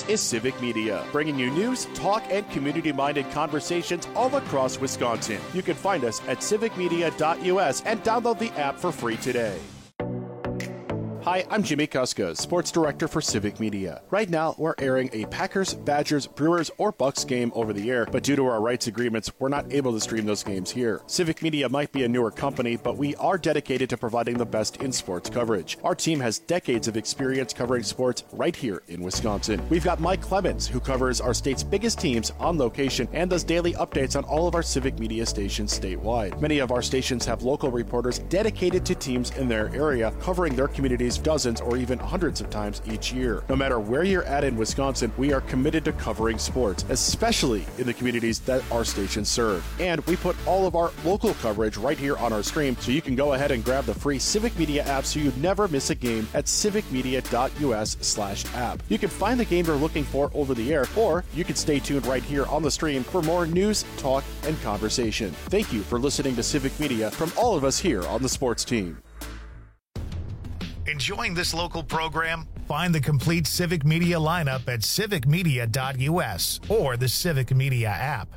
This is Civic Media, bringing you news, talk, and community-minded conversations all across Wisconsin. You can find us at civicmedia.us and download the app for free today. Hi, I'm Jimmy Kuska, Sports Director for Civic Media. Right now, we're airing a Packers, Badgers, Brewers, or Bucks game over the air, but due to our rights agreements, we're not able to stream those games here. Civic Media might be a newer company, but we are dedicated to providing the best in sports coverage. Our team has decades of experience covering sports right here in Wisconsin. We've got Mike Clemens, who covers our state's biggest teams on location and does daily updates on all of our Civic Media stations statewide. Many of our stations have local reporters dedicated to teams in their area, covering their communities dozens or even hundreds of times each year. No matter where you're at in Wisconsin, we are committed to covering sports, especially in the communities that our stations serve. And we put all of our local coverage right here on our stream, so you can go ahead and grab the free Civic Media app so you never miss a game at civicmedia.us/app. You can find the game you're looking for over the air, or you can stay tuned right here on the stream for more news, talk, and conversation. Thank you for listening to Civic Media from all of us here on the sports team. Enjoying this local program? Find the complete Civic Media lineup at civicmedia.us or the Civic Media app.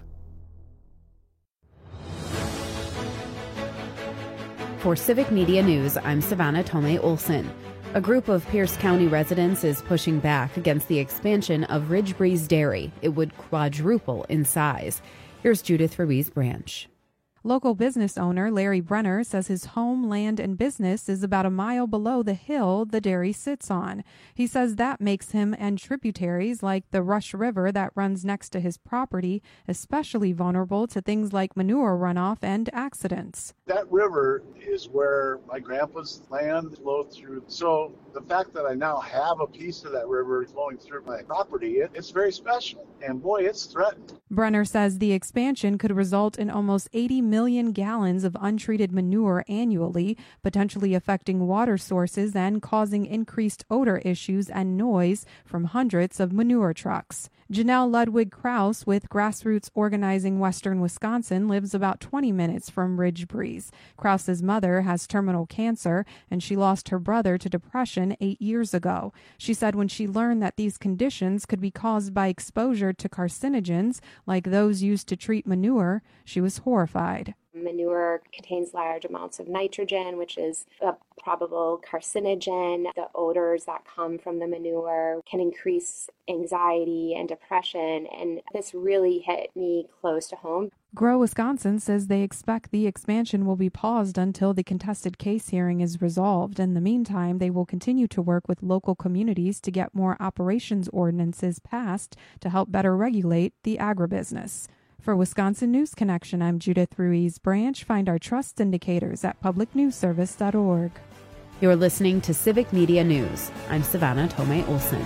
For Civic Media News, I'm Savannah Tomei Olson. A group of Pierce County residents is pushing back against the expansion of Ridge Breeze Dairy. It would quadruple in size. Here's Judith Ruiz Branch. Local business owner Larry Brenner says his home, land, and business is about a mile below the hill the dairy sits on. He says that makes him and tributaries like the Rush River that runs next to his property especially vulnerable to things like manure runoff and accidents. That river is where my grandpa's land flowed through. So the fact that I now have a piece of that river flowing through my property, it's very special. And boy, it's threatened. Brenner says the expansion could result in almost 80 million gallons of untreated manure annually, potentially affecting water sources and causing increased odor issues and noise from hundreds of manure trucks. Janelle Ludwig Krause with Grassroots Organizing Western Wisconsin lives about 20 minutes from Ridge Breeze. Krause's mother has terminal cancer, and she lost her brother to depression 8 years ago. She said when she learned that these conditions could be caused by exposure to carcinogens like those used to treat manure, she was horrified. Manure contains large amounts of nitrogen, which is a probable carcinogen. The odors that come from the manure can increase anxiety and depression, and this really hit me close to home. Grow Wisconsin says they expect the expansion will be paused until the contested case hearing is resolved. In the meantime, they will continue to work with local communities to get more operations ordinances passed to help better regulate the agribusiness. For Wisconsin News Connection, I'm Judith Ruiz Branch. Find our trust indicators at publicnewsservice.org. You're listening to Civic Media News. I'm Savannah Tomei Olson.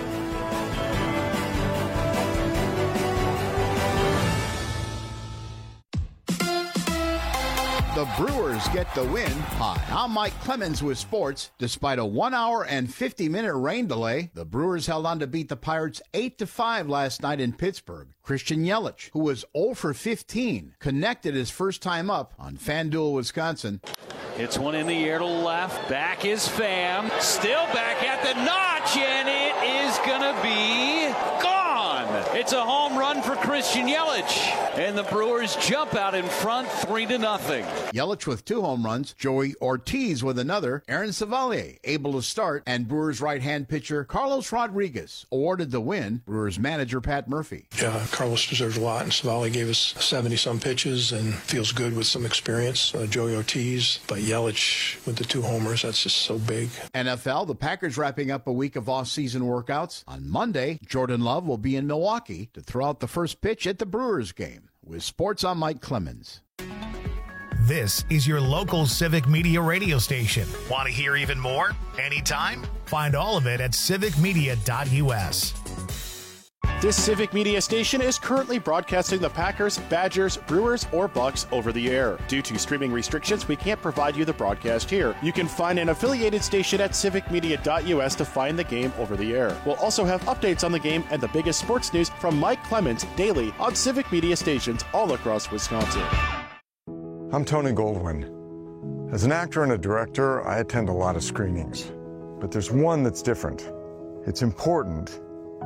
The Brewers get the win. Hi, I'm Mike Clemens with sports. Despite a 1 hour and 50-minute rain delay, the Brewers held on to beat the Pirates 8-5 last night in Pittsburgh. Christian Yelich, who was 0 for 15, connected his first time up on FanDuel Wisconsin. Hits one in the air to left. Back is Pham. Still back at the notch, and it is going to be gone. It's a home run for Christian Yelich, and the Brewers jump out in front 3-0. Yelich with 2 home runs, Joey Ortiz with another, Aaron Savalier able to start, and Brewers right-hand pitcher Carlos Rodriguez awarded the win. Brewers manager Pat Murphy. Yeah, Carlos deserves a lot, and Savalier gave us 70-some pitches and feels good with some experience. Joey Ortiz, but Yelich with the 2 homers, that's just so big. NFL, the Packers wrapping up a week of off-season workouts. On Monday, Jordan Love will be in Milwaukee to throw out the first pitch at the Brewers game. With sports, I'm Mike Clemens. This is your local Civic Media radio station. Want to hear even more? Anytime? Find all of it at civicmedia.us. This Civic Media station is currently broadcasting the Packers, Badgers, Brewers, or Bucks over the air. Due to streaming restrictions, we can't provide you the broadcast here. You can find an affiliated station at civicmedia.us to find the game over the air. We'll also have updates on the game and the biggest sports news from Mike Clemens daily on Civic Media stations all across Wisconsin. I'm Tony Goldwyn. As an actor and a director, I attend a lot of screenings. But there's one that's different. It's important,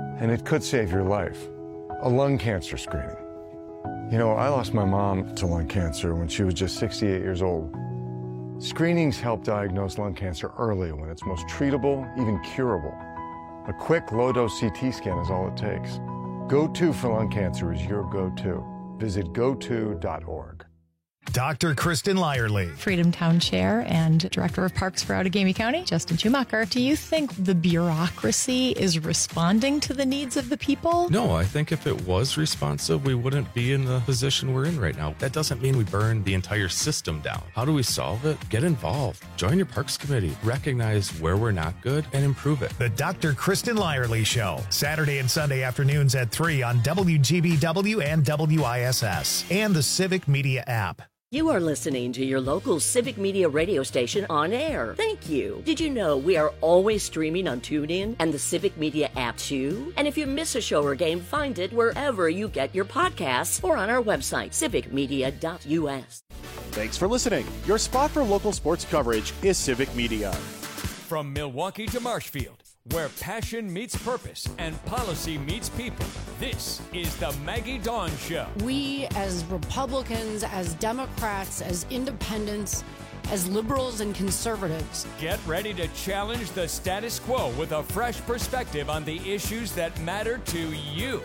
and it could save your life. A lung cancer screening. You know, I lost my mom to lung cancer when she was just 68 years old. Screenings help diagnose lung cancer early when it's most treatable, even curable. A quick low-dose CT scan is all it takes. GoTo for lung cancer is your go-to. Visit goto.org. Dr. Kristen Lyerly. Freedom Town Chair and Director of Parks for Outagamie County, Justin Schumacher. Do you think the bureaucracy is responding to the needs of the people? No, I think if it was responsive, we wouldn't be in the position we're in right now. That doesn't mean we burn the entire system down. How do we solve it? Get involved. Join your Parks Committee. Recognize where we're not good and improve it. The Dr. Kristen Lyerly Show. Saturday and Sunday afternoons at 3 on WGBW and WISS and the Civic Media app. You are listening to your local Civic Media radio station on air. Thank you. Did you know we are always streaming on TuneIn and the Civic Media app too? And if you miss a show or game, find it wherever you get your podcasts or on our website, civicmedia.us. Thanks for listening. Your spot for local sports coverage is Civic Media. From Milwaukee to Marshfield, where passion meets purpose and policy meets people, this is the Maggie Dawn Show. We, as Republicans, as Democrats, as independents, as liberals and conservatives, get ready to challenge the status quo with a fresh perspective on the issues that matter to you.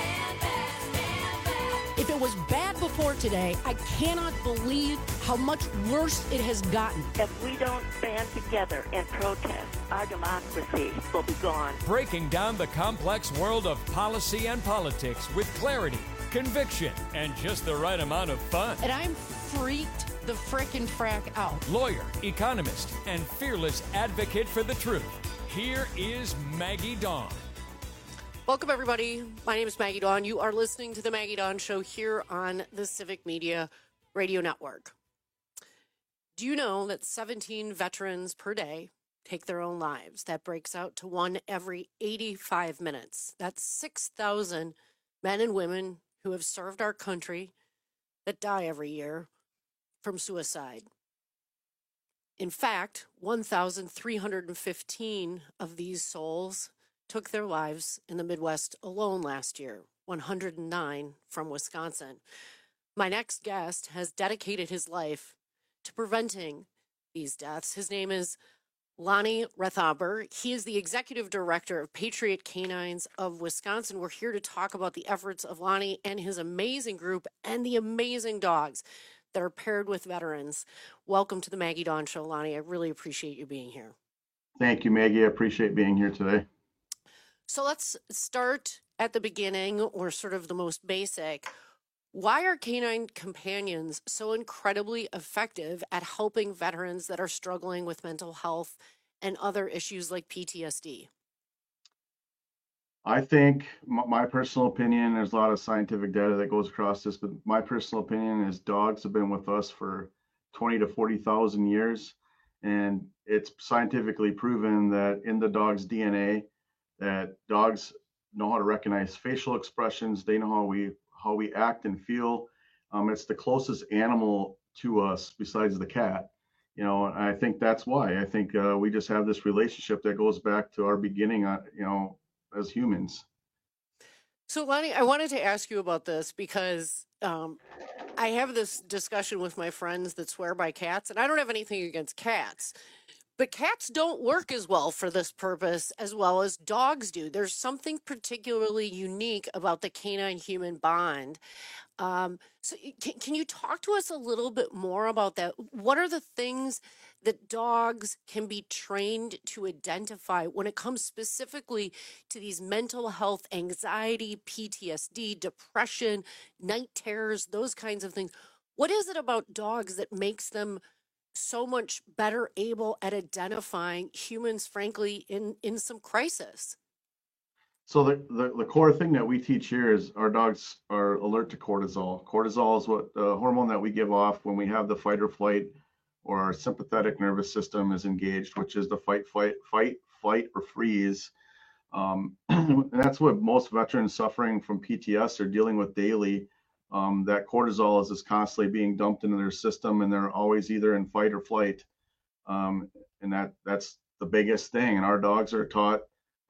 If it was bad before today, I cannot believe how much worse it has gotten. If we don't band together and protest, our democracy will be gone. Breaking down the complex world of policy and politics with clarity, conviction, and just the right amount of fun. And I'm freaked the frickin' frack out. Lawyer, economist, and fearless advocate for the truth. Here is Maggie Dawn. Welcome, everybody. My name is Maggie Dawn. You are listening to the Maggie Dawn Show here on the Civic Media Radio Network. Do you know that 17 veterans per day take their own lives? That breaks out to one every 85 minutes. That's 6,000 men and women who have served our country that die every year from suicide. In fact, 1,315 of these souls took their lives in the Midwest alone last year, 109 from Wisconsin. My next guest has dedicated his life to preventing these deaths. His name is Lonnie Rethaber. He is the executive director of Patriot Canines of Wisconsin. We're here to talk about the efforts of Lonnie and his amazing group and the amazing dogs that are paired with veterans. Welcome to the Maggie Dawn Show, Lonnie. I really appreciate you being here. Thank you, Maggie. I appreciate being here today. So let's start at the beginning, or sort of the most basic. Why are canine companions so incredibly effective at helping veterans that are struggling with mental health and other issues like PTSD? I think my personal opinion, there's a lot of scientific data that goes across this, but my personal opinion is dogs have been with us for 20 to 40,000 years. And it's scientifically proven that in the dog's DNA, that dogs know how to recognize facial expressions. They know how we act and feel. It's the closest animal to us besides the cat. You know, and I think that's why. I think we just have this relationship that goes back to our beginning, you know, as humans. So, Lonnie, I wanted to ask you about this because I have this discussion with my friends that swear by cats, and I don't have anything against cats. But cats don't work as well for this purpose as well as dogs do. There's something particularly unique about the canine-human bond. So can you talk to us a little bit more about that? What are the things that dogs can be trained to identify when it comes specifically to these mental health, anxiety, PTSD, depression, night terrors, those kinds of things? What is it about dogs that makes them so much better able at identifying humans, frankly, in some crisis? So the core thing that we teach here is our dogs are alert to cortisol. Cortisol is what the hormone that we give off when we have the fight or flight, or our sympathetic nervous system is engaged, which is the fight, flight, or freeze. And that's what most veterans suffering from PTS are dealing with daily. That cortisol is just constantly being dumped into their system, and they're always either in fight or flight. And that's the biggest thing. And our dogs are taught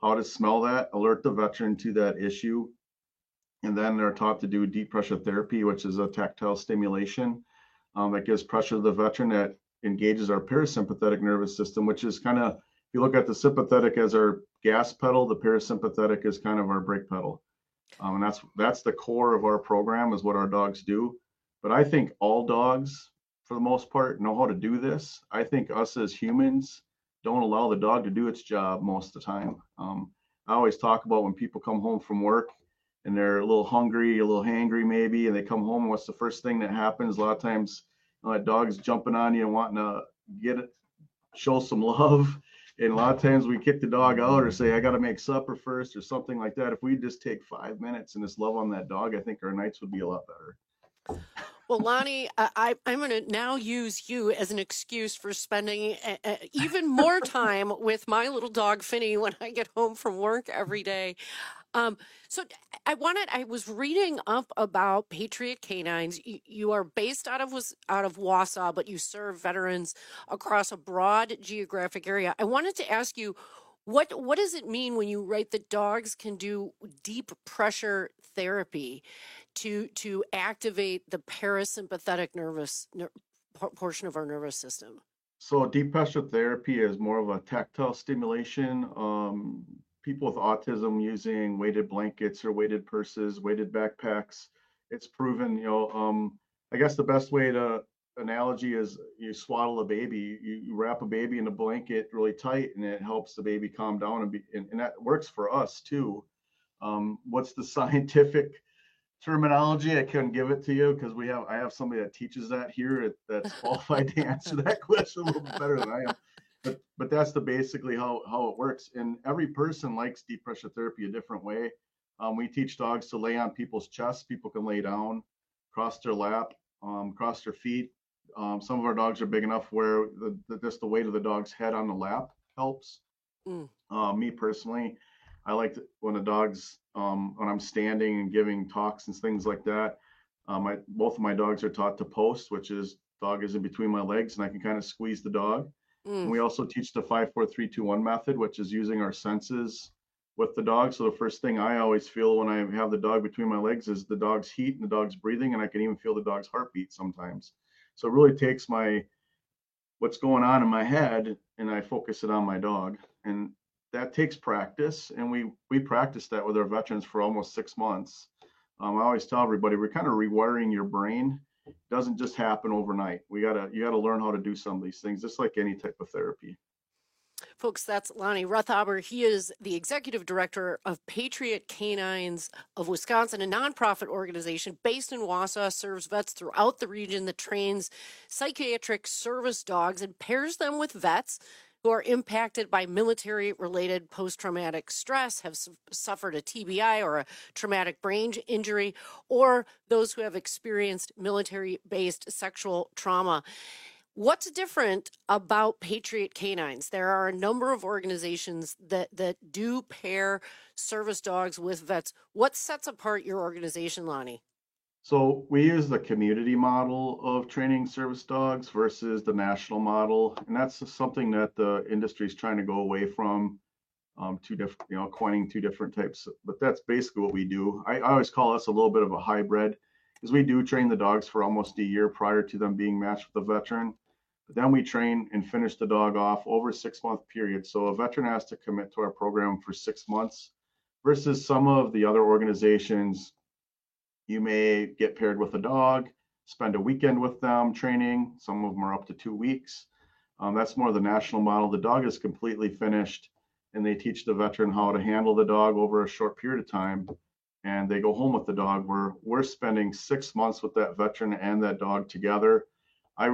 how to smell that, alert the veteran to that issue. And then they're taught to do deep pressure therapy, which is a tactile stimulation that gives pressure to the veteran that engages our parasympathetic nervous system, which is kind of, if you look at the sympathetic as our gas pedal, the parasympathetic is kind of our brake pedal. And that's the core of our program, is what our dogs do. But I think all dogs, for the most part, know how to do this. I think us as humans don't allow the dog to do its job most of the time. I always talk about when people come home from work and they're a little hungry, a little hangry maybe, and they come home, and what's the first thing that happens? A lot of times, that dog's jumping on you and wanting to show some love. And a lot of times we kick the dog out or say, I got to make supper first or something like that. If we just take 5 minutes and just love on that dog, I think our nights would be a lot better. Well, Lonnie, I'm going to now use you as an excuse for spending even more time with my little dog, Finny, when I get home from work every day. So I was reading up about Patriot Canines. You are based out of Wausau, but you serve veterans across a broad geographic area. I wanted to ask you, what does it mean when you write that dogs can do deep pressure therapy to activate the parasympathetic portion of our nervous system? So deep pressure therapy is more of a tactile stimulation. People with autism using weighted blankets or weighted purses, weighted backpacks. It's proven, I guess the best way to analogy is you swaddle a baby, you wrap a baby in a blanket really tight, and it helps the baby calm down and that works for us too. What's the scientific terminology? I couldn't give it to you because I have somebody that teaches that here that's qualified to answer that question a little bit better than I am. But that's basically how it works. And every person likes deep pressure therapy a different way. We teach dogs to lay on people's chests. People can lay down, cross their lap, cross their feet. Some of our dogs are big enough where just the weight of the dog's head on the lap helps. Me personally, I like when the dogs, when I'm standing and giving talks and things like that. Both of my dogs are taught to post, which is dog is in between my legs and I can kind of squeeze the dog. And we also teach the 5-4-3-2-1 method, which is using our senses with the dog. So the first thing I always feel when I have the dog between my legs is the dog's heat and the dog's breathing, and I can even feel the dog's heartbeat sometimes. So it really takes what's going on in my head and I focus it on my dog. And that takes practice. And we practice that with our veterans for almost 6 months. I always tell everybody, we're kind of rewiring your brain. It doesn't just happen overnight. You gotta learn how to do some of these things, just like any type of therapy. Folks, that's Lonnie Rethaber. He is the executive director of Patriot Canines of Wisconsin, a nonprofit organization based in Wausau, serves vets throughout the region that trains psychiatric service dogs and pairs them with vets who are impacted by military-related post-traumatic stress, have suffered a TBI or a traumatic brain injury, or those who have experienced military-based sexual trauma. What's different about Patriot Canines? There are a number of organizations that do pair service dogs with vets. What sets apart your organization, Lonnie? So we use the community model of training service dogs versus the national model, and that's something that the industry is trying to go away from. Two different, coining two different types. But that's basically what we do. I always call us a little bit of a hybrid, because we do train the dogs for almost a year prior to them being matched with a veteran. But then we train and finish the dog off over a 6-month period. So a veteran has to commit to our program for 6 months, versus some of the other organizations. You may get paired with a dog, spend a weekend with them training. Some of them are up to 2 weeks. That's more the national model. The dog is completely finished, and they teach the veteran how to handle the dog over a short period of time, and they go home with the dog. We're spending 6 months with that veteran and that dog together. I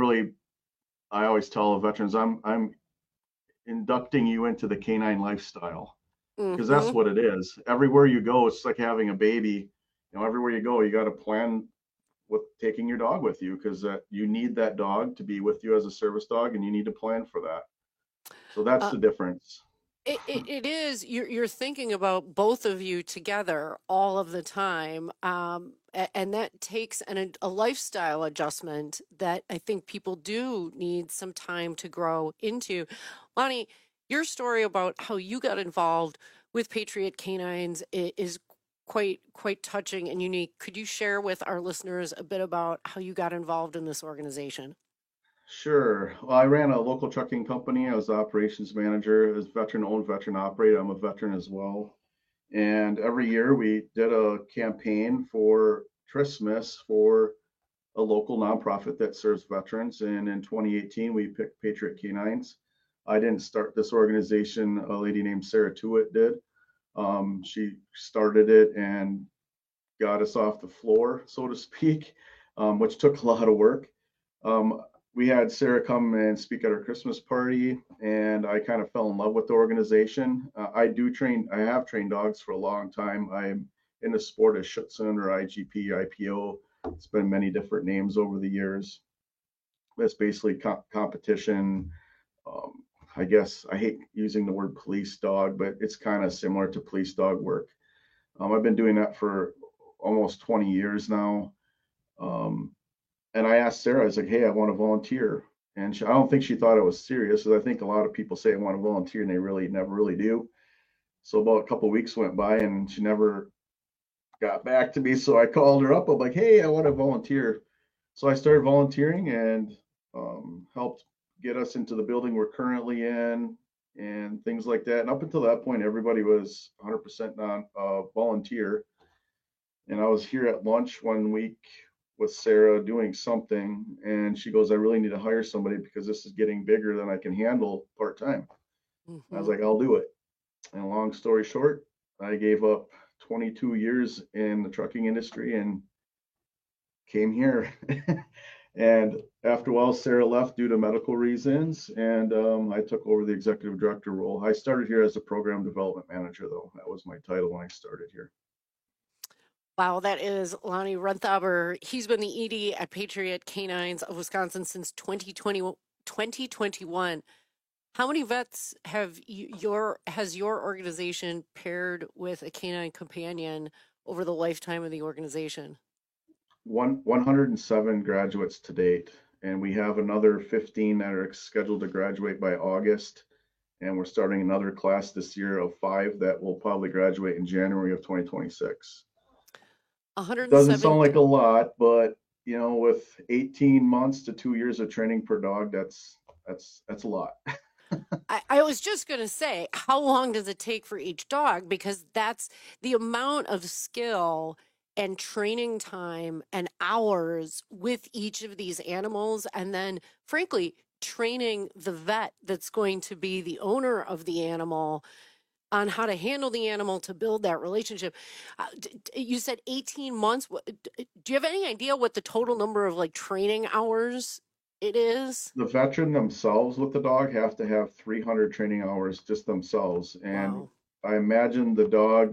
always tell the veterans, I'm inducting you into the canine lifestyle, because that's what it is. Everywhere you go, it's like having a baby. Everywhere you go, you got to plan with taking your dog with you, because you need that dog to be with you as a service dog, and you need to plan for that. So that's the difference. It is. You're thinking about both of you together all of the time, and that takes a lifestyle adjustment that I think people do need some time to grow into. Lonnie, your story about how you got involved with Patriot Canines is quite touching and unique. Could you share with our listeners a bit about how you got involved in this organization? Sure. Well, I ran a local trucking company. I was the operations manager. As veteran-owned, veteran-operated. I'm a veteran as well. And every year we did a campaign for Christmas for a local nonprofit that serves veterans. And in 2018, we picked Patriot Canines. I didn't start this organization. A lady named Sarah Tewitt did. She started it and got us off the floor, so to speak, which took a lot of work. We had Sarah come and speak at our Christmas party, and I kind of fell in love with the organization. I have trained dogs for a long time. I'm in the sport of Schutzhund or IGP, IPO. It's been many different names over the years. It's basically competition. I guess I hate using the word police dog, but it's kind of similar to police dog work. I've been doing that for almost 20 years now. And I asked Sarah, I was like, hey, I want to volunteer. And I don't think she thought it was serious, because I think a lot of people say I want to volunteer and they never really do. So about a couple of weeks went by and she never got back to me. So I called her up. I'm like, hey, I want to volunteer. So I started volunteering and helped get us into the building we're currently in and things like that. And up until that point, everybody was 100% volunteer. And I was here at lunch one week with Sarah doing something, and she goes, I really need to hire somebody because this is getting bigger than I can handle part-time. Mm-hmm. I was like, I'll do it. And long story short, I gave up 22 years in the trucking industry and came here. And after a while, Sarah left due to medical reasons, and I took over the executive director role. I started here as a program development manager, though. That was my title when I started here. Wow, that is Lonnie Renthaber. He's been the ED at Patriot Canines of Wisconsin since 2021. How many vets has your organization paired with a canine companion over the lifetime of the organization? 107 graduates to date, and we have another 15 that are scheduled to graduate by August. And we're starting another class this year of 5 that will probably graduate in January of 2026. Doesn't sound like a lot, but with 18 months to 2 years of training per dog, that's a lot. I was just going to say, how long does it take for each dog? Because that's the amount of skill and training time and hours with each of these animals. And then, frankly, training the vet that's going to be the owner of the animal on how to handle the animal to build that relationship. You said 18 months. Do you have any idea what the total number of training hours it is? The veteran themselves with the dog have to have 300 training hours just themselves. And wow. I imagine the dog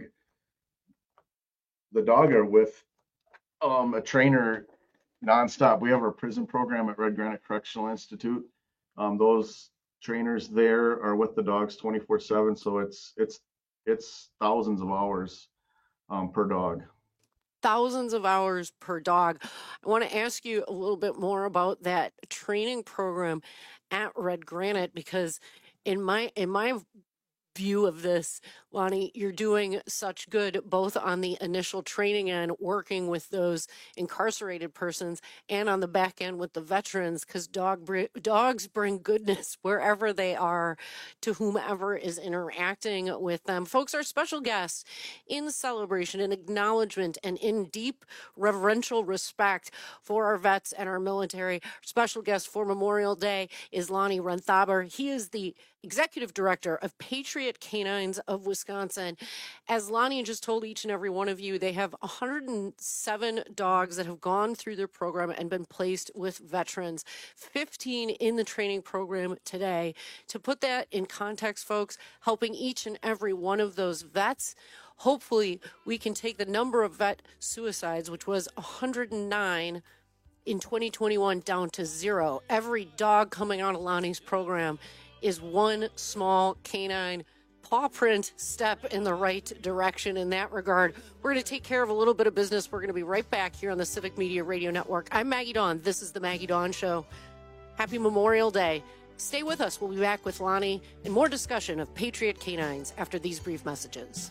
are with a trainer nonstop. We have our prison program at Red Granite Correctional Institute. Those trainers there are with the dogs 24/7, so it's thousands of hours per dog. Thousands of hours per dog. I want to ask you a little bit more about that training program at Red Granite, because in my view of this, Lonnie, you're doing such good both on the initial training end, working with those incarcerated persons, and on the back end with the veterans, because dogs bring goodness wherever they are to whomever is interacting with them. Folks, our special guests in celebration and acknowledgement and in deep reverential respect for our vets and our military, special guest for Memorial Day is Lonnie Renthaber. He is the executive director of Patriot Canines of Wisconsin. As Lonnie just told each and every one of you, they have 107 dogs that have gone through their program and been placed with veterans, 15 in the training program today. To put that in context, folks, helping each and every one of those vets, hopefully we can take the number of vet suicides, which was 109 in 2021, down to 0. Every dog coming out of Lonnie's program is one small canine paw print step in the right direction in that regard. We're going to take care of a little bit of business. We're going to be right back here on the Civic Media Radio Network. I'm Maggie Dawn. This is the Maggie Dawn Show. Happy Memorial Day. Stay with us. We'll be back with Lonnie and more discussion of Patriot Canines after these brief messages.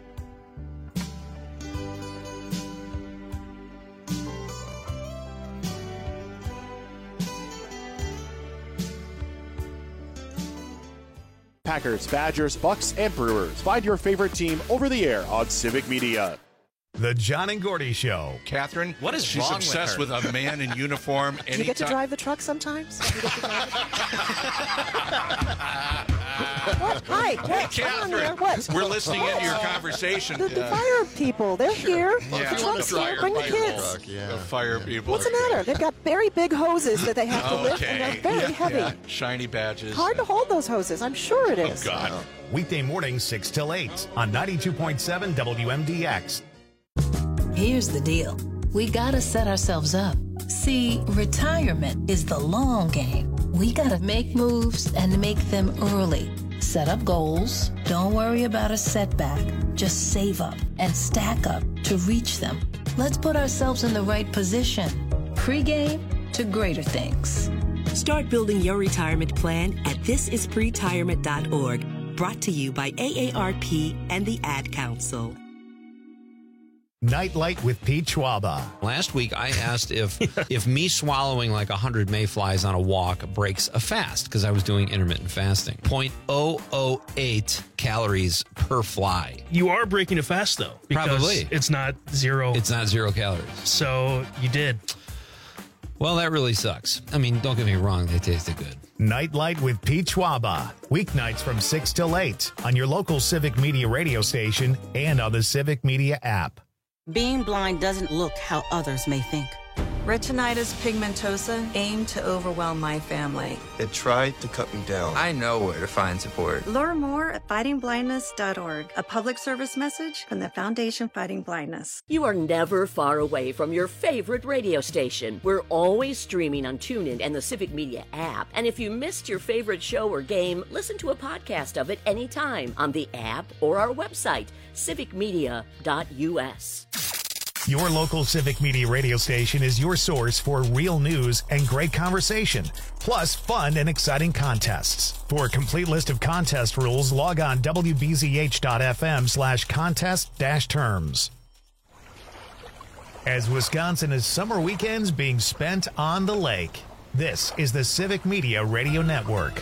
Packers, Badgers, Bucks, and Brewers. Find your favorite team over the air on Civic Media. The John and Gordy Show. Catherine, what is she's wrong obsessed with her? with a man in uniform. Do you get to drive the truck sometimes? Do you get to drive What? Hi, what? Catherine, what? We're listening into your conversation. The fire people, they're here. Yeah. The truck's here. Bring the kids. The fire people. What's the matter? They've got very big hoses that they have to lift, and they're very heavy. Yeah. Shiny badges. Hard to hold those hoses. I'm sure it is. Oh, God. Weekday mornings 6 till 8 on 92.7 WMDX. Here's the deal. We gotta set ourselves up. See, retirement is the long game. We gotta make moves and make them early. Set up goals. Don't worry about a setback. Just save up and stack up to reach them. Let's put ourselves in the right position. Pre-game to greater things. Start building your retirement plan at thisispretirement.org. Brought to you by AARP and the Ad Council. Nightlight with Pete Schwaba. Last week, I asked if me swallowing like 100 mayflies on a walk breaks a fast, because I was doing intermittent fasting. 0.008 calories per fly. You are breaking a fast, though. Because Probably. it's not zero. It's not 0 calories. So you did. Well, that really sucks. I mean, don't get me wrong. They tasted good. Nightlight with Pete Schwaba. Weeknights from 6 till 8 on your local Civic Media radio station and on the Civic Media app. Being blind doesn't look how others may think. Retinitis pigmentosa aimed to overwhelm my family. It tried to cut me down. I know where to find support. Learn more at fightingblindness.org, a public service message from the Foundation Fighting Blindness. You are never far away from your favorite radio station. We're always streaming on TuneIn and the Civic Media app. And if you missed your favorite show or game, listen to a podcast of it anytime on the app or our website, civicmedia.us. Your local Civic Media radio station is your source for real news and great conversation, plus fun and exciting contests. For a complete list of contest rules, log on wbzh.fm/contest-terms. As Wisconsin is summer weekends being spent on the lake, this is the Civic Media Radio Network.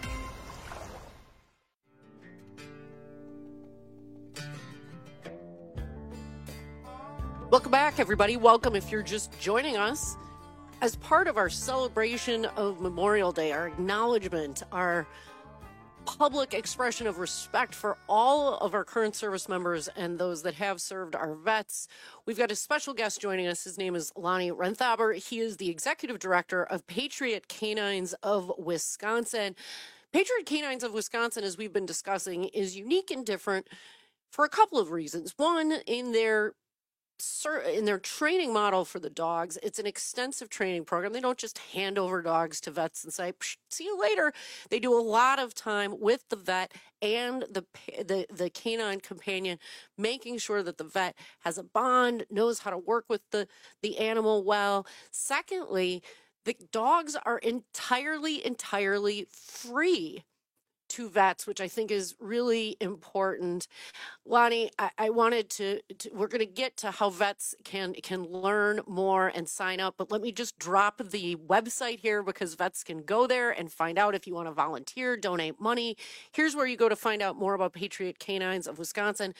Welcome back, everybody. Welcome if you're just joining us. As part of our celebration of Memorial Day, our acknowledgement, our public expression of respect for all of our current service members and those that have served, our vets, we've got a special guest joining us. His name is Lonnie Renthaber. He is the executive director of Patriot Canines of Wisconsin. Patriot Canines of Wisconsin, as we've been discussing, is unique and different for a couple of reasons. One, in their training model for the dogs, it's an extensive training program. They don't just hand over dogs to vets and say, see you later. They do a lot of time with the vet and the canine companion, making sure that the vet has a bond, knows how to work with the animal well. Secondly, the dogs are entirely free to vets, which I think is really important. Lonnie, I wanted to we're going to get to how vets can learn more and sign up, but let me just drop the website here because vets can go there and find out if you want to volunteer, donate money. Here's where you go to find out more about Patriot Canines of Wisconsin,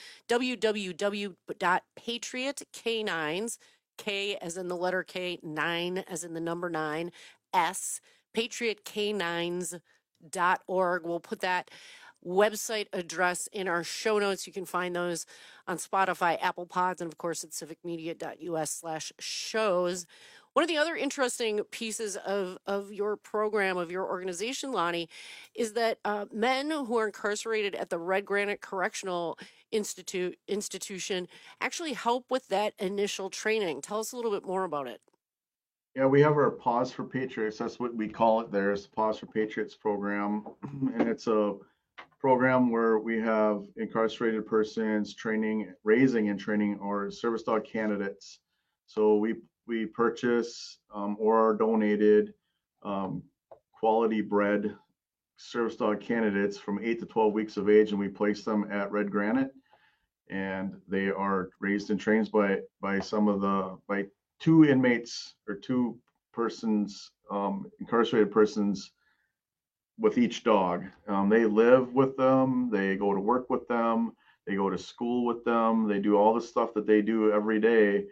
www.patriotcanines, K as in the letter K, 9 as in the number 9, S, patriotcanines.org. We'll put that website address in our show notes. You can find those on Spotify, Apple Pods, and of course at civicmedia.us/shows. One of the other interesting pieces of your program, of your organization, Lonnie, is that men who are incarcerated at the Red Granite Correctional Institution actually help with that initial training. Tell us a little bit more about it. Yeah, we have our Pause for Patriots. That's what we call it there. It's the Pause for Patriots program. And it's a program where we have incarcerated persons raising and training our service dog candidates. So we purchase or are donated quality bred service dog candidates from 8 to 12 weeks of age, and we place them at Red Granite. And they are raised and trained by two inmates or two persons, incarcerated persons with each dog. They live with them, they go to work with them, they go to school with them, they do all the stuff that they do every day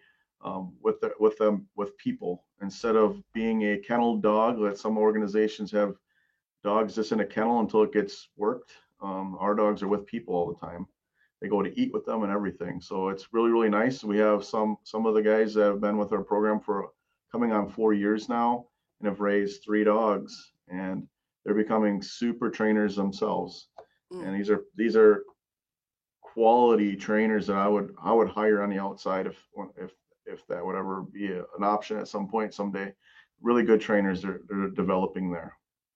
with people, instead of being a kennel dog that some organizations have dogs just in a kennel until it gets worked. Our dogs are with people all the time. They go to eat with them and everything. So it's really, really nice. We have some of the guys that have been with our program for coming on 4 years now and have raised 3 dogs, and they're becoming super trainers themselves. And these are quality trainers that I would hire on the outside if that would ever be an option at some point someday. Really good trainers they're developing there.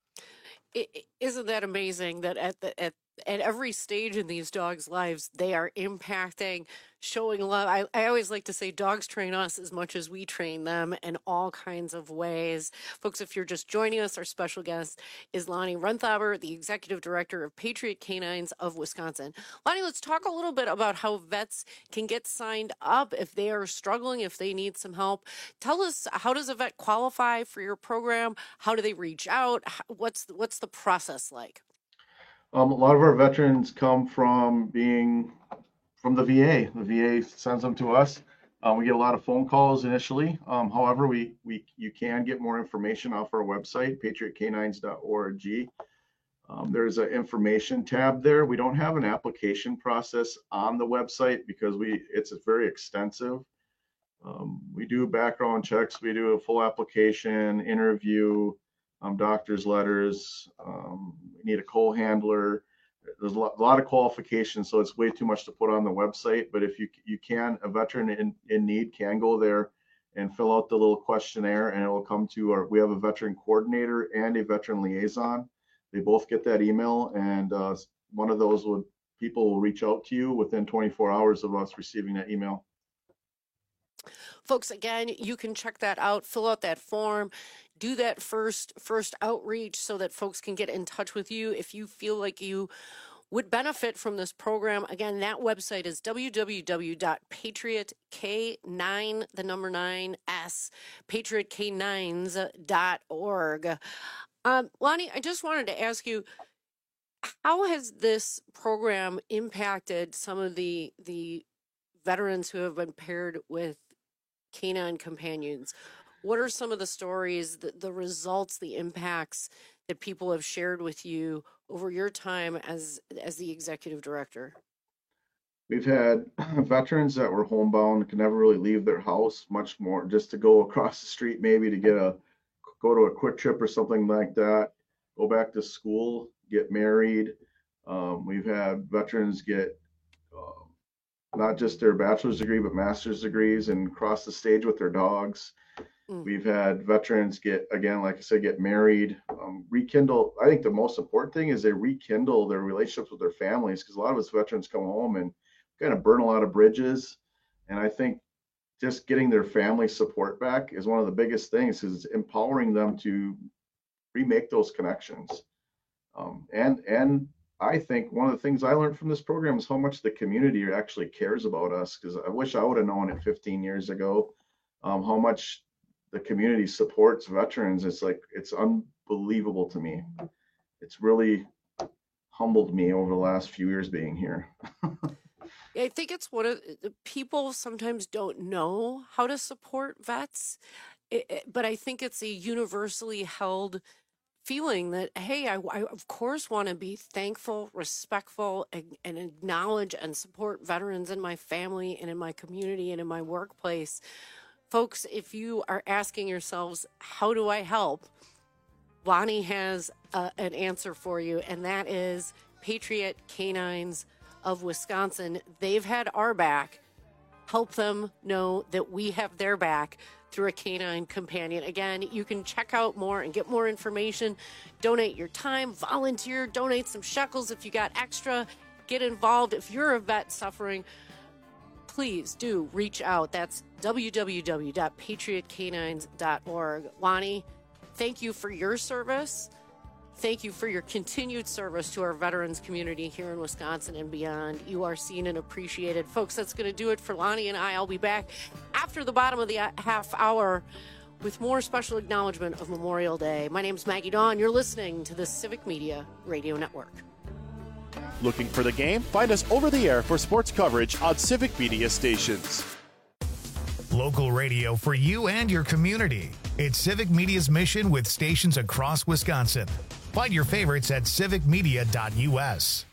Isn't that amazing that at every stage in these dogs' lives, they are impacting, showing love. I always like to say dogs train us as much as we train them in all kinds of ways. Folks, if you're just joining us, our special guest is Lonnie Renthaber, the Executive Director of Patriot Canines of Wisconsin. Lonnie, let's talk a little bit about how vets can get signed up if they are struggling, if they need some help. Tell us, how does a vet qualify for your program? How do they reach out? What's the process like? A lot of our veterans come from the VA. The VA sends them to us. We get a lot of phone calls initially. However, you can get more information off our website, patriotcanines.org. There's an information tab there. We don't have an application process on the website because it's very extensive. We do background checks. We do a full application, interview, doctor's letters. We need a co-handler. There's a lot of qualifications, so it's way too much to put on the website. But if you can, a veteran in need can go there and fill out the little questionnaire, and it will come to we have a veteran coordinator and a veteran liaison. They both get that email, and one of those people will reach out to you within 24 hours of us receiving that email. Folks, again, you can check that out, fill out that form, do that first outreach so that folks can get in touch with you if you feel like you would benefit from this program. Again, that website is www.patriotk9, the number 9s, patriotk9s.org. Lonnie, I just wanted to ask you, how has this program impacted some of the veterans who have been paired with canine companions? What are some of the stories, the results, the impacts that people have shared with you over your time as the executive director? We've had veterans that were homebound, could never really leave their house, much more just to go across the street, maybe to go to a quick trip or something like that, go back to school, get married. We've had veterans get not just their bachelor's degree, but master's degrees and cross the stage with their dogs. We've had veterans get married, rekindle. I think the most important thing is they rekindle their relationships with their families, because a lot of us veterans come home and kind of burn a lot of bridges. And I think just getting their family support back is one of the biggest things, because it's empowering them to remake those connections. And I think one of the things I learned from this program is how much the community actually cares about us, because I wish I would have known it 15 years ago, how much the community supports veterans. It's unbelievable to me. It's really humbled me over the last few years being here. I think it's one of people sometimes don't know how to support vets, but I think it's a universally held feeling that, hey, I of course want to be thankful, respectful, and acknowledge and support veterans in my family and in my community and in my workplace. Folks, if you are asking yourselves, how do I help? Lonnie has an answer for you, and that is Patriot Canines of Wisconsin. They've had our back. Help them know that we have their back through a canine companion. Again, you can check out more and get more information. Donate your time, volunteer, donate some shekels if you got extra. Get involved. If you're a vet suffering, please do reach out. That's www.patriotcanines.org. Lonnie, thank you for your service. Thank you for your continued service to our veterans community here in Wisconsin and beyond. You are seen and appreciated. Folks, that's going to do it for Lonnie and I. I'll be back after the bottom of the half hour with more special acknowledgement of Memorial Day. My name's Maggie Dawn. You're listening to the Civic Media Radio Network. Looking for the game? Find us over the air for sports coverage on Civic Media stations. Local radio for you and your community. It's Civic Media's mission with stations across Wisconsin. Find your favorites at civicmedia.us.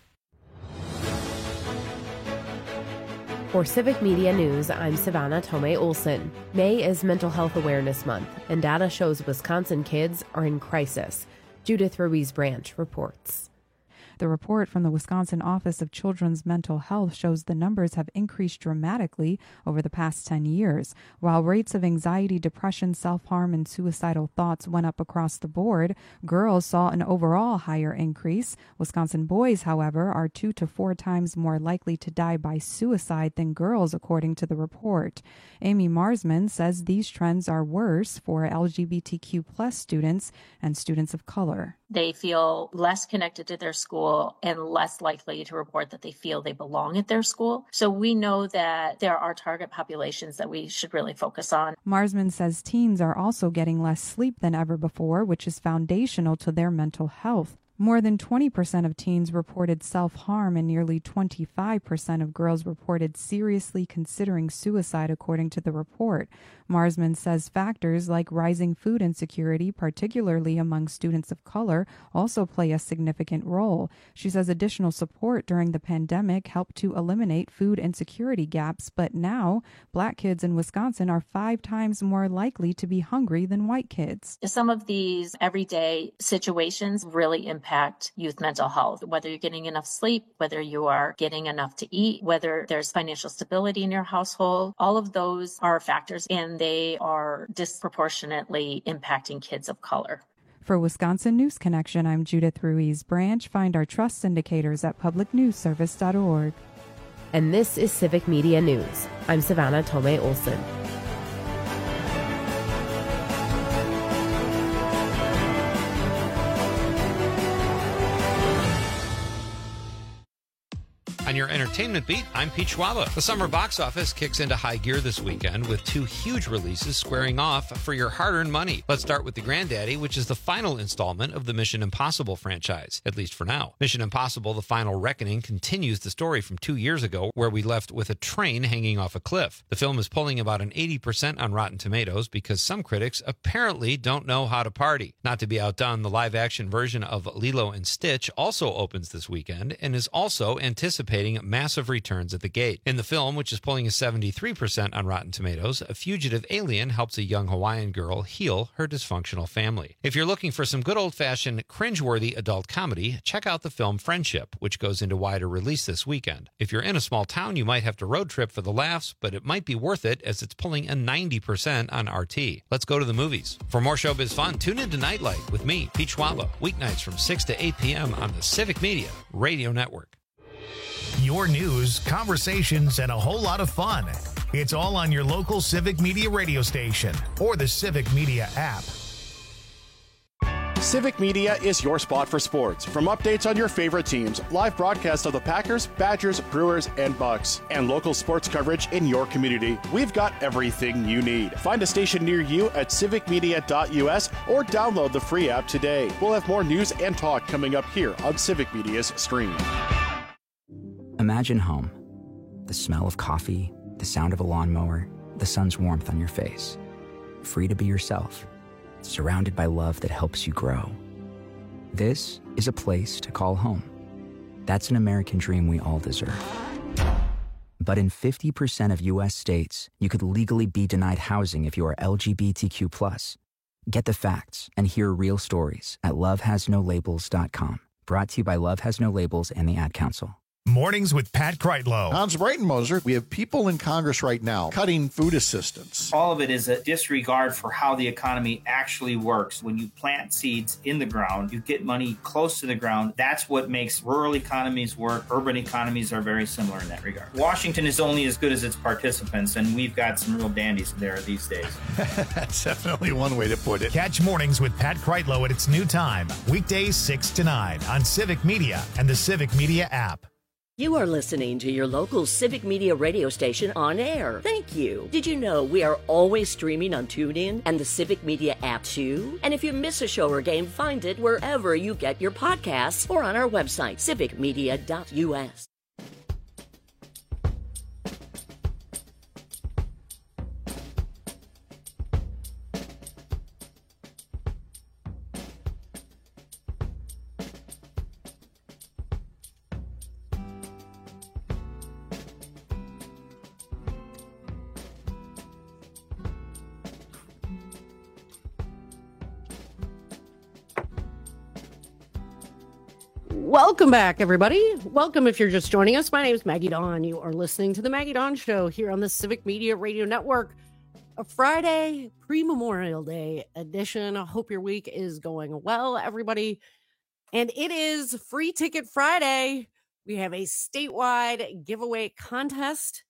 For Civic Media News, I'm Savannah Tomei Olson. May is Mental Health Awareness Month, and data shows Wisconsin kids are in crisis. Judith Ruiz Branch reports. The report from the Wisconsin Office of Children's Mental Health shows the numbers have increased dramatically over the past 10 years. While rates of anxiety, depression, self-harm, and suicidal thoughts went up across the board, girls saw an overall higher increase. Wisconsin boys, however, are 2 to 4 times more likely to die by suicide than girls, according to the report. Amy Marsman says these trends are worse for LGBTQ+ students and students of color. They feel less connected to their school and less likely to report that they feel they belong at their school. So we know that there are target populations that we should really focus on. Marsman says teens are also getting less sleep than ever before, which is foundational to their mental health. More than 20% of teens reported self-harm and nearly 25% of girls reported seriously considering suicide, according to the report. Marsman says factors like rising food insecurity, particularly among students of color, also play a significant role. She says additional support during the pandemic helped to eliminate food insecurity gaps, but now Black kids in Wisconsin are 5 times more likely to be hungry than white kids. Some of these everyday situations really impact youth mental health, whether you're getting enough sleep, whether you are getting enough to eat, whether there's financial stability in your household. All of those are factors, and they are disproportionately impacting kids of color. For Wisconsin News Connection, I'm Judith Ruiz Branch. Find our trust indicators at publicnewsservice.org. And this is Civic Media News. I'm Savannah Tomei Olson. On your entertainment beat, I'm Pete Schwaba. The summer box office kicks into high gear this weekend with 2 huge releases squaring off for your hard-earned money. Let's start with The Granddaddy, which is the final installment of the Mission Impossible franchise, at least for now. Mission Impossible: The Final Reckoning continues the story from 2 years ago, where we left with a train hanging off a cliff. The film is pulling about an 80% on Rotten Tomatoes because some critics apparently don't know how to party. Not to be outdone, the live-action version of Lilo and Stitch also opens this weekend and is also anticipating massive returns at the gate. In the film, which is pulling a 73% on Rotten Tomatoes, a fugitive alien helps a young Hawaiian girl heal her dysfunctional family. If you're looking for some good old-fashioned cringeworthy adult comedy, check out the film Friendship, which goes into wider release this weekend. If you're in a small town, you might have to road trip for the laughs, but it might be worth it as it's pulling a 90% on RT. Let's go to the movies. For more showbiz fun, tune into Nightlight with me, Pete Schwaba, weeknights from 6 to 8 p.m. on the Civic Media Radio Network. Your news, conversations, and a whole lot of fun. It's all on your local Civic Media radio station or the Civic Media app. Civic Media is your spot for sports. From updates on your favorite teams, live broadcasts of the Packers, Badgers, Brewers, and Bucks, and local sports coverage in your community, we've got everything you need. Find a station near you at civicmedia.us or download the free app today. We'll have more news and talk coming up here on Civic Media's stream. Imagine home. The smell of coffee, the sound of a lawnmower, the sun's warmth on your face. Free to be yourself, surrounded by love that helps you grow. This is a place to call home. That's an American dream we all deserve. But in 50% of U.S. states, you could legally be denied housing if you are LGBTQ+. Get the facts and hear real stories at lovehasnolabels.com. Brought to you by Love Has No Labels and the Ad Council. Mornings with Pat Kreitlow. Hans Breitenmoser, we have people in Congress right now cutting food assistance. All of it is a disregard for how the economy actually works. When you plant seeds in the ground, you get money close to the ground. That's what makes rural economies work. Urban economies are very similar in that regard. Washington is only as good as its participants, and we've got some real dandies there these days. That's definitely one way to put it. Catch Mornings with Pat Kreitlow at its new time, weekdays 6 to 9 on Civic Media and the Civic Media app. You are listening to your local Civic Media radio station on air. Thank you. Did you know we are always streaming on TuneIn and the Civic Media app too? And if you miss a show or game, find it wherever you get your podcasts or on our website, civicmedia.us. Welcome back, everybody. Welcome if you're just joining us. My name is Maggie Dawn. You are listening to the Maggie Dawn Show here on the Civic Media Radio Network. A Friday pre-Memorial Day edition. I hope your week is going well, everybody. And it is Free Ticket Friday. We have a statewide giveaway contest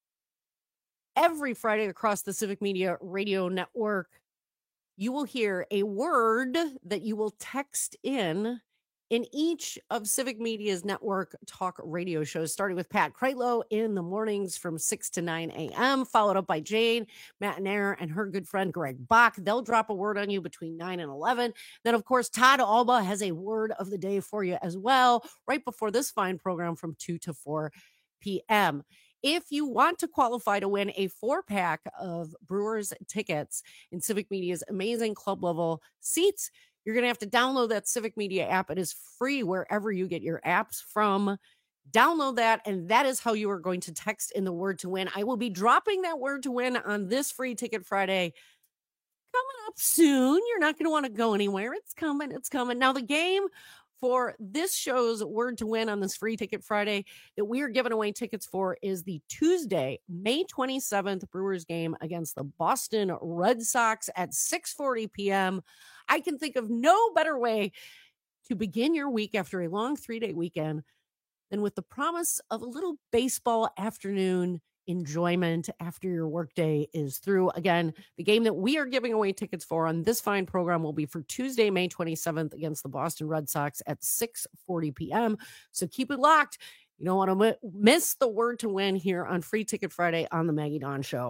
every Friday across the Civic Media Radio Network. You will hear a word that you will text in each of Civic Media's network talk radio shows, starting with Pat Kreitlow in the mornings from 6 to 9 a.m., followed up by Jane Matanair and her good friend Greg Bach. They'll drop a word on you between 9 and 11. Then, of course, Todd Alba has a word of the day for you as well, right before this fine program from 2 to 4 p.m. If you want to qualify to win a 4-pack of Brewers tickets in Civic Media's amazing club level seats, you're going to have to download that Civic Media app. It is free wherever you get your apps from. Download that, and that is how you are going to text in the word to win. I will be dropping that word to win on this Free Ticket Friday coming up soon. You're not going to want to go anywhere. It's coming. It's coming. Now, the game for this show's word to win on this Free Ticket Friday that we are giving away tickets for is the Tuesday, May 27th Brewers game against the Boston Red Sox at 6:40 p.m. I can think of no better way to begin your week after a long 3-day weekend than with the promise of a little baseball afternoon enjoyment after your workday is through. Again, the game that we are giving away tickets for on this fine program will be for Tuesday, May 27th against the Boston Red Sox at 6:40 p.m. So keep it locked. You don't want to miss the word to win here on Free Ticket Friday on the Maggie Dawn Show.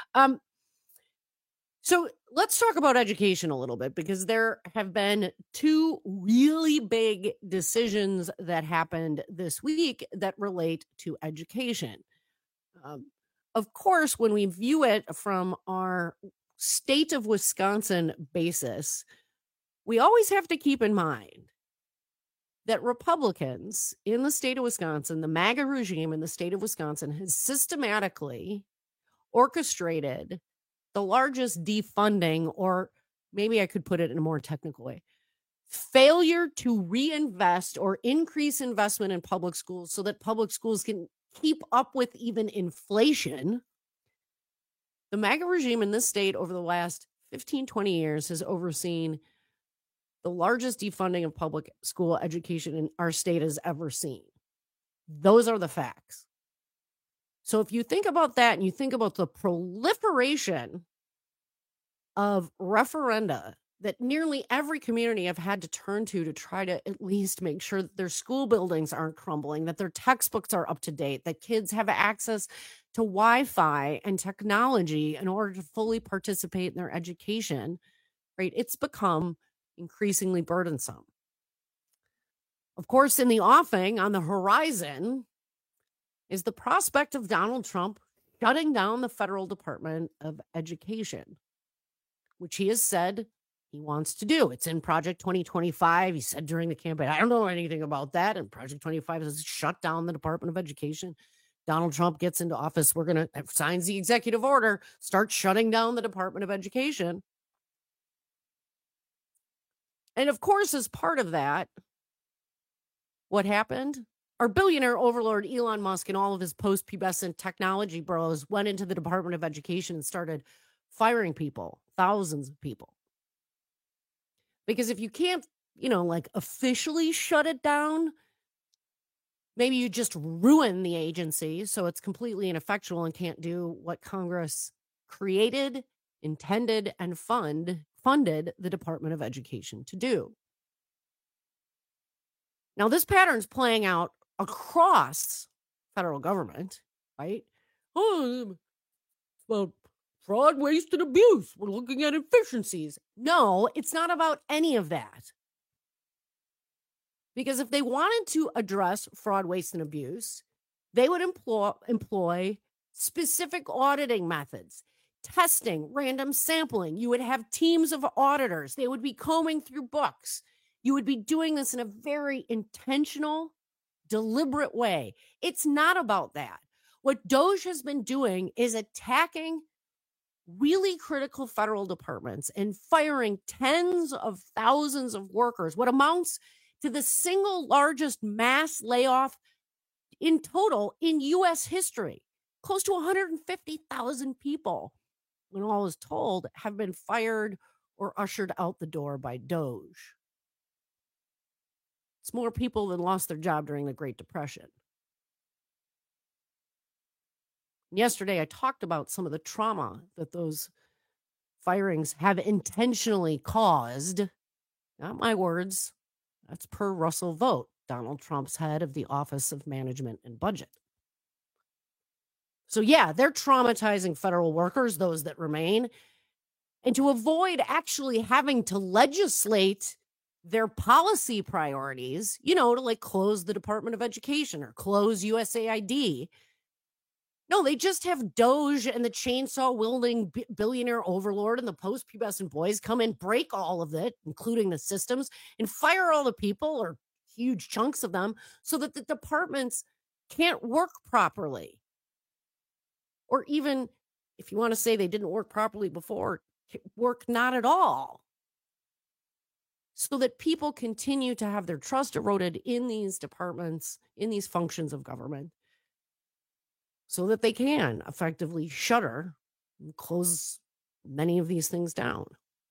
So let's talk about education a little bit, because there have been two really big decisions that happened this week that relate to education. Of course, when we view it from our state of Wisconsin basis, we always have to keep in mind that Republicans in the state of Wisconsin, the MAGA regime in the state of Wisconsin, has systematically orchestrated the largest defunding, or maybe I could put it in a more technical way, failure to reinvest or increase investment in public schools so that public schools can keep up with even inflation. The MAGA regime in this state over the last 15, 20 years has overseen the largest defunding of public school education in our state has ever seen. Those are the facts. So if you think about that and you think about the proliferation of referenda that nearly every community have had to turn to try to at least make sure that their school buildings aren't crumbling, that their textbooks are up to date, that kids have access to Wi-Fi and technology in order to fully participate in their education, right? It's become increasingly burdensome. Of course, in the offing, on the horizon, is the prospect of Donald Trump shutting down the federal Department of Education, which he has said he wants to do. It's in Project 2025. He said during the campaign, I don't know anything about that. And Project 25 has shut down the Department of Education. Donald Trump gets into office. We're going to signs the executive order, start shutting down the Department of Education. And of course, as part of that, what happened? Our billionaire overlord Elon Musk and all of his post-pubescent technology bros went into the Department of Education and started firing people, thousands of people. Because if you can't, like officially shut it down, maybe you just ruin the agency so it's completely ineffectual and can't do what Congress created, intended, and funded the Department of Education to do. Now, this pattern's playing out across federal government, right? Oh, well, fraud, waste, and abuse. We're looking at efficiencies. No, it's not about any of that. Because if they wanted to address fraud, waste, and abuse, they would employ specific auditing methods, testing, random sampling. You would have teams of auditors. They would be combing through books. You would be doing this in a very intentional, deliberate way. It's not about that. What DOJ has been doing is attacking really critical federal departments and firing tens of thousands of workers, what amounts to the single largest mass layoff in total in U.S. history. Close to 150,000 people, when all is told, have been fired or ushered out the door by DOJ. It's more people than lost their job during the Great Depression. Yesterday, I talked about some of the trauma that those firings have intentionally caused. Not my words. That's per Russell Vought, Donald Trump's head of the Office of Management and Budget. So yeah, they're traumatizing federal workers, those that remain. And to avoid actually having to legislate their policy priorities, to like close the Department of Education or close USAID. No, they just have DOJ and the chainsaw-wielding billionaire overlord and the post-pubescent boys come in, break all of it, including the systems, and fire all the people or huge chunks of them so that the departments can't work properly. Or even, if you want to say they didn't work properly before, work not at all. So that people continue to have their trust eroded in these departments, in these functions of government, so that they can effectively shutter and close many of these things down.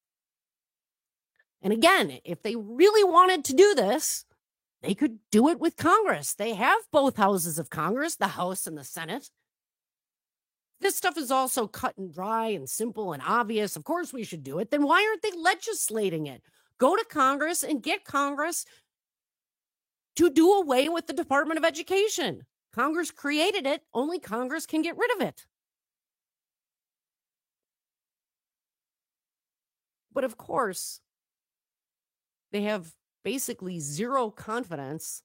And again, if they really wanted to do this, they could do it with Congress. They have both houses of Congress, the House and the Senate. This stuff is also cut and dry and simple and obvious. Of course we should do it. Then why aren't they legislating it? Go to Congress and get Congress to do away with the Department of Education. Congress created it. Only Congress can get rid of it. But of course, they have basically zero confidence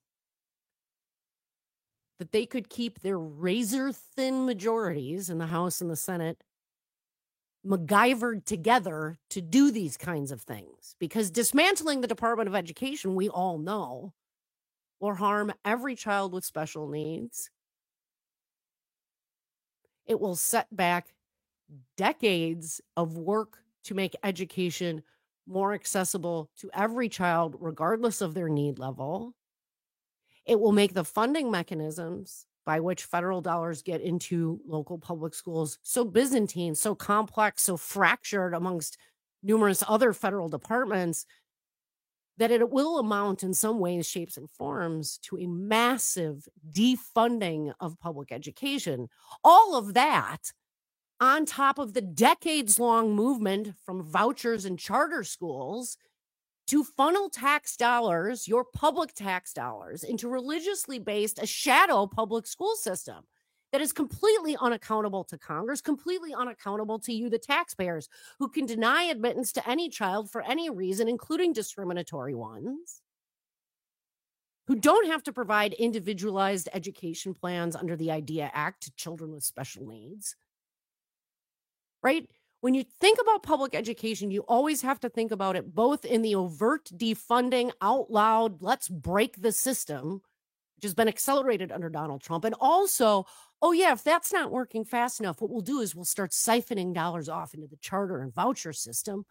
that they could keep their razor-thin majorities in the House and the Senate MacGyvered together to do these kinds of things. Because dismantling the Department of Education, we all know, will harm every child with special needs. It will set back decades of work to make education more accessible to every child, regardless of their need level. It will make the funding mechanisms by which federal dollars get into local public schools so Byzantine, so complex, so fractured amongst numerous other federal departments that it will amount in some ways, shapes, and forms to a massive defunding of public education. All of that on top of the decades-long movement from vouchers and charter schools to funnel tax dollars, your public tax dollars, into religiously based, a shadow public school system that is completely unaccountable to Congress, completely unaccountable to you, the taxpayers, who can deny admittance to any child for any reason, including discriminatory ones, who don't have to provide individualized education plans under the IDEA Act to children with special needs, right? When you think about public education, you always have to think about it both in the overt defunding, out loud, let's break the system, which has been accelerated under Donald Trump, and also, oh yeah, if that's not working fast enough, what we'll do is we'll start siphoning dollars off into the charter and voucher system,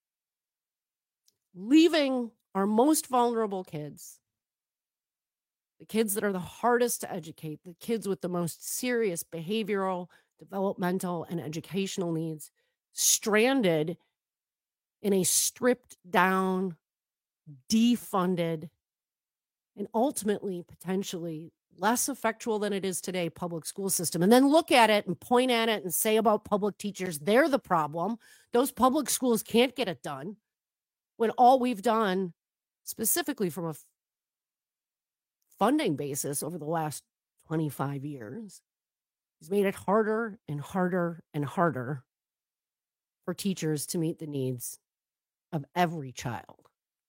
leaving our most vulnerable kids the kids that are the hardest to educate, the kids with the most serious behavioral, developmental, and educational needs, stranded in a stripped down, defunded, and ultimately potentially less effectual than it is today public school system. And then look at it and point at it and say about public teachers, they're the problem. Those public schools can't get it done, when all we've done, specifically from a funding basis over the last 25 years, has made it harder and harder and harder for teachers to meet the needs of every child.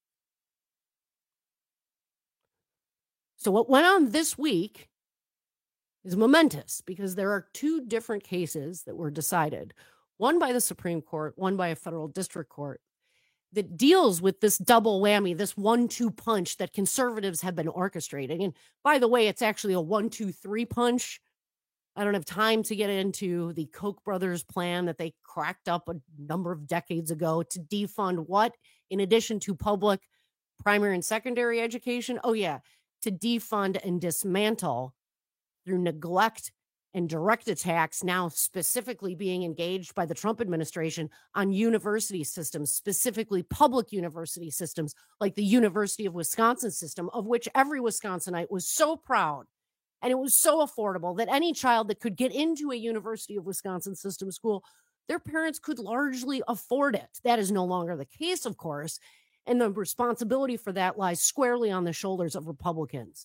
So what went on this week is momentous because there are two different cases that were decided, one by the Supreme Court, one by a federal district court, that deals with this double whammy, this 1-2 punch that conservatives have been orchestrating. And by the way, it's actually a 1-2-3 punch. I don't have time to get into the Koch brothers plan that they cracked up a number of decades ago to defund what, in addition to public primary and secondary education? Oh, yeah, to defund and dismantle through neglect and direct attacks, now specifically being engaged by the Trump administration on university systems, specifically public university systems like the University of Wisconsin system, of which every Wisconsinite was so proud. And it was so affordable that any child that could get into a University of Wisconsin system school, their parents could largely afford it. That is no longer the case, of course. And the responsibility for that lies squarely on the shoulders of Republicans.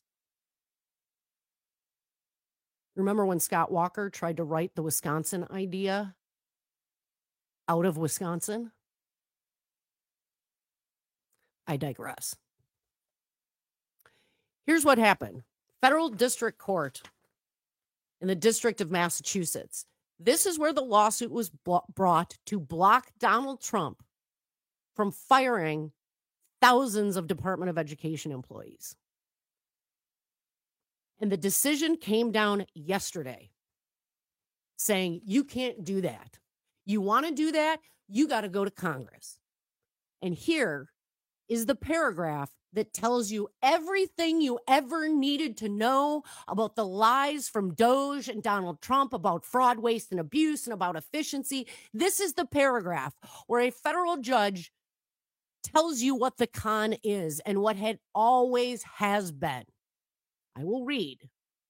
Remember when Scott Walker tried to write the Wisconsin idea out of Wisconsin? I digress. Here's what happened. Federal District Court in the District of Massachusetts. This is where the lawsuit was brought to block Donald Trump from firing thousands of Department of Education employees. And the decision came down yesterday saying, you can't do that. You want to do that? You got to go to Congress. And here is the paragraph that tells you everything you ever needed to know about the lies from DOJ and Donald Trump about fraud, waste, and abuse and about efficiency. This is the paragraph where a federal judge tells you what the con is and what it always has been. I will read.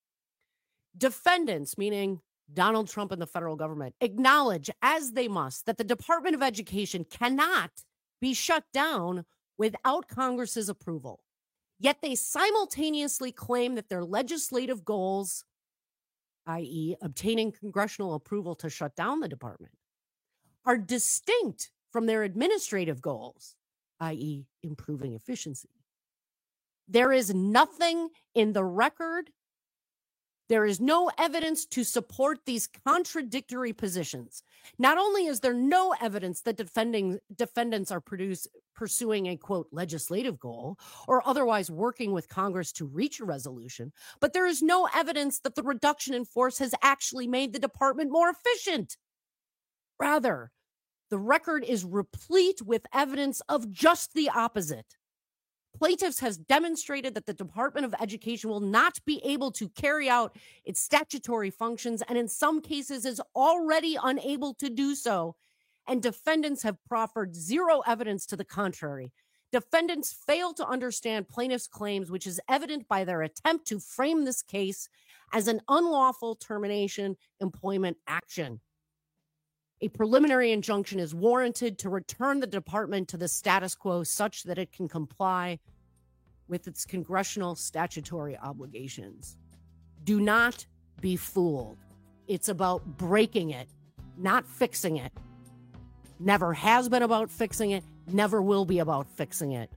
Defendants, meaning Donald Trump and the federal government, acknowledge, as they must, that the Department of Education cannot be shut down without Congress's approval. Yet they simultaneously claim that their legislative goals, i.e., obtaining congressional approval to shut down the department, are distinct from their administrative goals, i.e., improving efficiency. There is nothing in the record. There is no evidence to support these contradictory positions. Not only is there no evidence that defendants are pursuing a, quote, legislative goal or otherwise working with Congress to reach a resolution, but there is no evidence that the reduction in force has actually made the department more efficient. Rather, the record is replete with evidence of just the opposite. Plaintiffs has demonstrated that the Department of Education will not be able to carry out its statutory functions and in some cases is already unable to do so. And defendants have proffered zero evidence to the contrary. Defendants fail to understand plaintiffs' claims, which is evident by their attempt to frame this case as an unlawful termination employment action. A preliminary injunction is warranted to return the department to the status quo such that it can comply with its congressional statutory obligations. Do not be fooled. It's about breaking it, not fixing it. Never has been about fixing it, never will be about fixing it.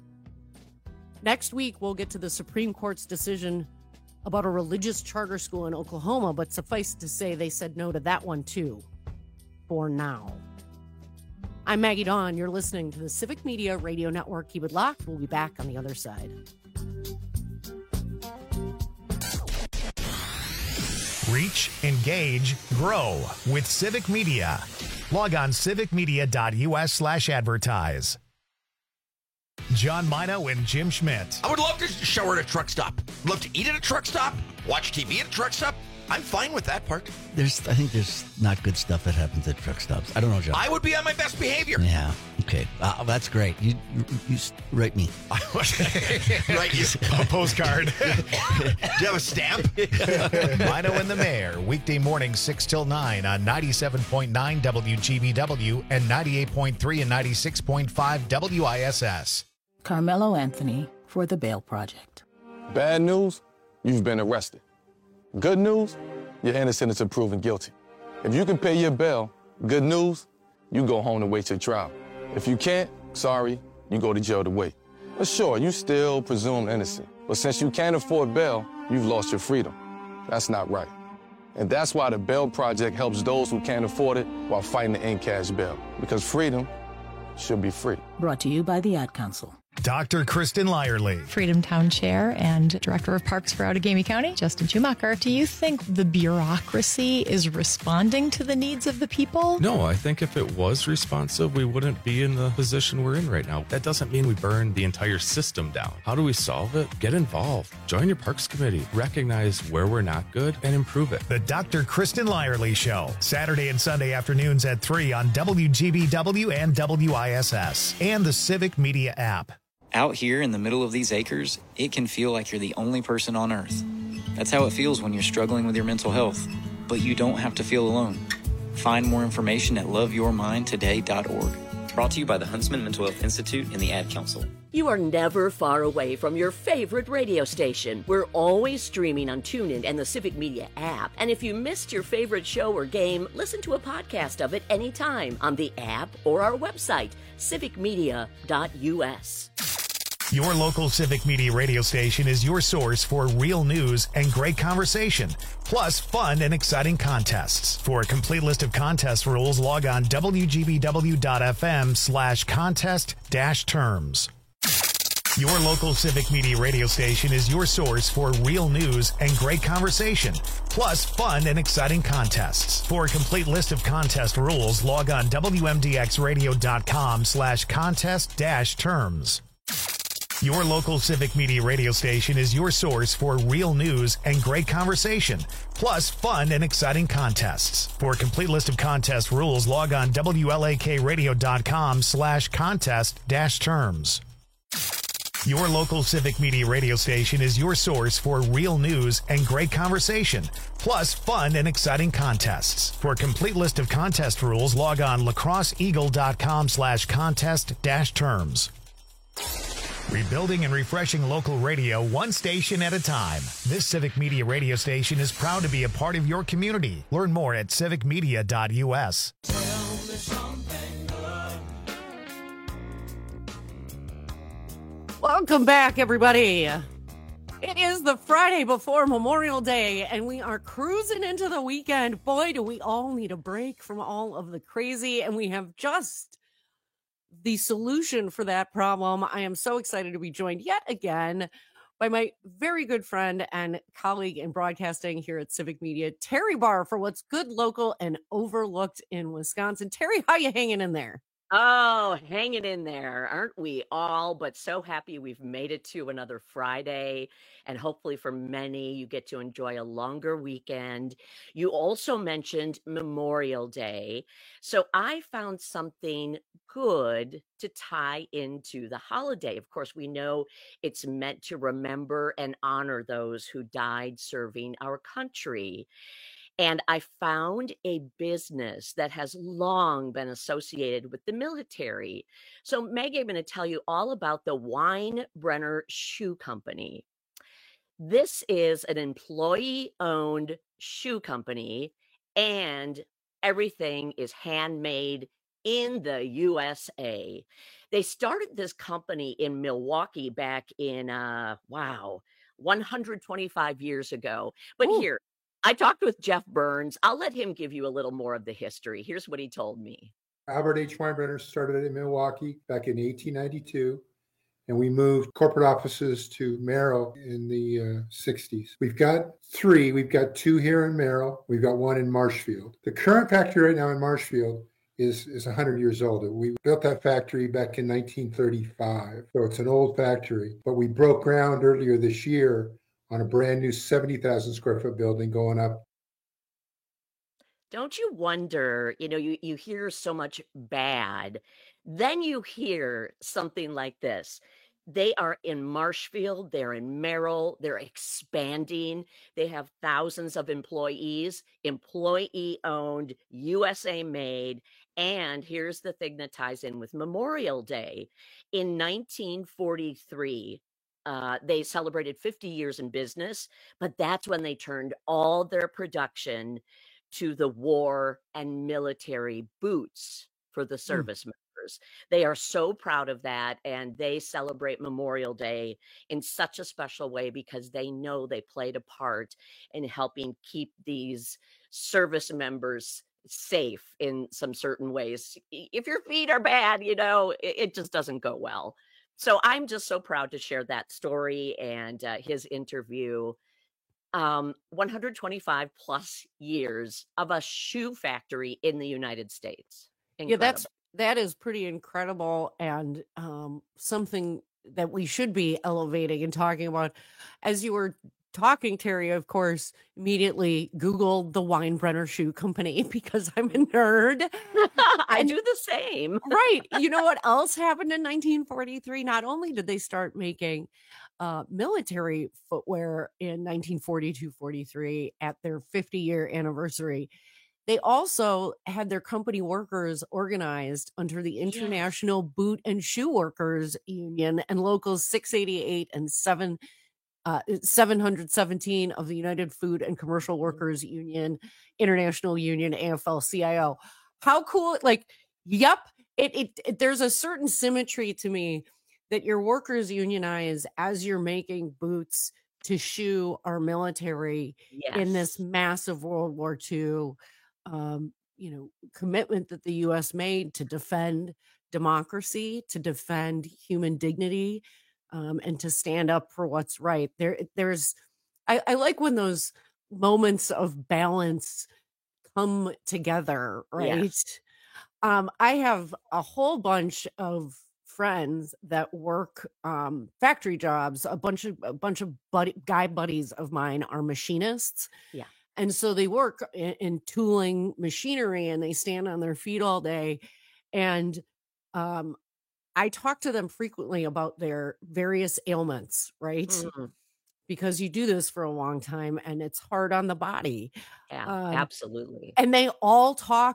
Next week, we'll get to the Supreme Court's decision about a religious charter school in Oklahoma, but suffice to say they said no to that one too. For now. I'm Maggie Dawn. You're listening to the Civic Media Radio Network. Keep it locked. We'll be back on the other side. Reach, engage, grow with Civic Media. Log on civicmedia.us/advertise. John Mino and Jim Schmidt. I would love to shower at a truck stop. Love to eat at a truck stop. Watch TV at a truck stop. I'm fine with that part. I think there's not good stuff that happens at truck stops. I don't know, John. I would be on my best behavior. Yeah. Okay. That's great. You write me. Write you a postcard. Do you have a stamp? Mino and the Mayor, weekday mornings 6 till 9 on 97.9 WGBW and 98.3 and 96.5 WISS. Carmelo Anthony for the Bail Project. Bad news, you've been arrested. Good news, you're innocent until proven guilty. If you can pay your bail, good news, you go home to wait your trial. If you can't, sorry, you go to jail to wait. But sure, you still presumed innocent. But since you can't afford bail, you've lost your freedom. That's not right. And that's why the Bail Project helps those who can't afford it while fighting to end cash bail. Because freedom should be free. Brought to you by the Ad Council. Dr. Kristen Lyerly. Freedom Town Chair and Director of Parks for Outagamie County, Justin Schumacher. Do you think the bureaucracy is responding to the needs of the people? No, I think if it was responsive, we wouldn't be in the position we're in right now. That doesn't mean we burn the entire system down. How do we solve it? Get involved. Join your Parks Committee. Recognize where we're not good and improve it. The Dr. Kristen Lyerly Show, Saturday and Sunday afternoons at 3 on WGBW and WISS and the Civic Media app. Out here in the middle of these acres, it can feel like you're the only person on Earth. That's how it feels when you're struggling with your mental health. But you don't have to feel alone. Find more information at loveyourmindtoday.org. Brought to you by the Huntsman Mental Health Institute and the Ad Council. You are never far away from your favorite radio station. We're always streaming on TuneIn and the Civic Media app. And if you missed your favorite show or game, listen to a podcast of it anytime on the app or our website, civicmedia.us. Your local Civic Media radio station is your source for real news and great conversation, plus fun and exciting contests. For a complete list of contest rules, log on wgbw.fm/contest-terms. Your local Civic Media radio station is your source for real news and great conversation, plus fun and exciting contests. For a complete list of contest rules, log on wmdxradio.com/contest-terms. Your local Civic Media radio station is your source for real news and great conversation, plus fun and exciting contests. For a complete list of contest rules, log on wlakradio.com/contest-terms. Your local Civic Media radio station is your source for real news and great conversation, plus fun and exciting contests. For a complete list of contest rules, log on lacrosseeagle.com/contest-terms. Rebuilding and refreshing local radio one station at a time. This Civic Media radio station is proud to be a part of your community. Learn more at civicmedia.us. Welcome back, everybody. It is the Friday before Memorial Day, and we are cruising into the weekend. Boy, do we all need a break from all of the crazy, and we have just the solution for that problem. I am so excited to be joined yet again by my very good friend and colleague in broadcasting here at Civic Media, Terry Barr, for what's good, local, and overlooked in Wisconsin. Terry, how you hanging in there? Oh, hanging in there, aren't we all? But so happy we've made it to another Friday. And hopefully for many, you get to enjoy a longer weekend. You also mentioned Memorial Day. So I found something good to tie into the holiday. Of course, we know it's meant to remember and honor those who died serving our country. And I found a business that has long been associated with the military. So, Maggie, I'm going to tell you all about the Weinbrenner Shoe Company. This is an employee-owned shoe company, and everything is handmade in the USA. They started this company in Milwaukee back in, 125 years ago. But Here, I talked with Jeff Burns. I'll let him give you a little more of the history. Here's what he told me. Albert H. Weinbrenner started in Milwaukee back in 1892, and we moved corporate offices to Merrill in the 60s. We've got three. We've got two here in Merrill. We've got one in Marshfield. The current factory right now in Marshfield is 100 years old. We built that factory back in 1935, so it's an old factory. But we broke ground earlier this year on a brand new 70,000 square foot building going up. Don't you wonder, you hear so much bad, then you hear something like this. They are in Marshfield, they're in Merrill, they're expanding. They have thousands of employees, employee owned, USA made. And here's the thing that ties in with Memorial Day. In 1943, they celebrated 50 years in business, but that's when they turned all their production to the war and military boots for the service members. They are so proud of that, and they celebrate Memorial Day in such a special way because they know they played a part in helping keep these service members safe in some certain ways. If your feet are bad, it just doesn't go well. So I'm just so proud to share that story and his interview. 125 plus years of a shoe factory in the United States. Incredible. Yeah, that is pretty incredible, and something that we should be elevating and talking about. As you were talking, Terry, of course, immediately Googled the Weinbrenner Shoe Company because I'm a nerd. I do the same. Right. You know what else happened in 1943? Not only did they start making military footwear in 1942-43 at their 50-year anniversary, they also had their company workers organized under the International Boot and Shoe Workers Union and Locals 688 and 717 of the United Food and Commercial Workers Union, International Union, AFL-CIO. How cool! There's a certain symmetry to me that your workers unionize as you're making boots to shoe our military in this massive World War II, commitment that the U.S. made to defend democracy, to defend human dignity, and to stand up for what's right. I like when those moments of balance come together, right? Yes. I have a whole bunch of friends that work factory jobs. A bunch of guy buddies of mine are machinists. Yeah. And so they work in tooling machinery and they stand on their feet all day. And I talk to them frequently about their various ailments, right? Mm-hmm. Because you do this for a long time and it's hard on the body. Yeah, absolutely. And they all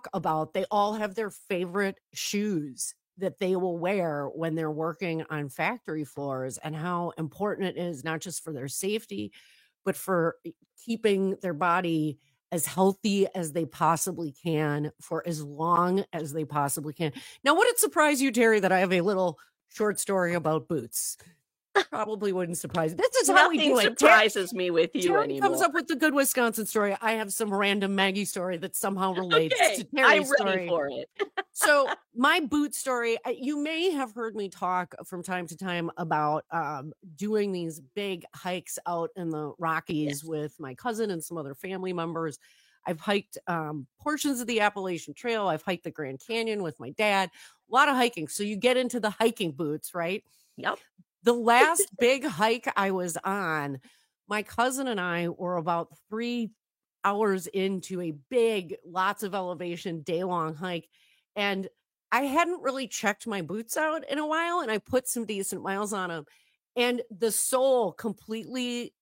have their favorite shoes that they will wear when they're working on factory floors, and how important it is, not just for their safety, but for keeping their body as healthy as they possibly can for as long as they possibly can. Now, would it surprise you, Terry, that I have a little short story about boots? Probably wouldn't surprise you. This is how we do it. Surprises me with you Terry anymore. comes up with the good Wisconsin story. I have some random Maggie story that somehow relates to Terry's I'm story. ready for it. So my boot story, you may have heard me talk from time to time about doing these big hikes out in the Rockies with my cousin and some other family members. I've hiked portions of the Appalachian Trail. I've hiked the Grand Canyon with my dad. A lot of hiking. So you get into the hiking boots, right? Yep. The last big hike I was on, my cousin and I were about 3 hours into a big, lots of elevation, day-long hike. And I hadn't really checked my boots out in a while, and I put some decent miles on them. And the sole completely,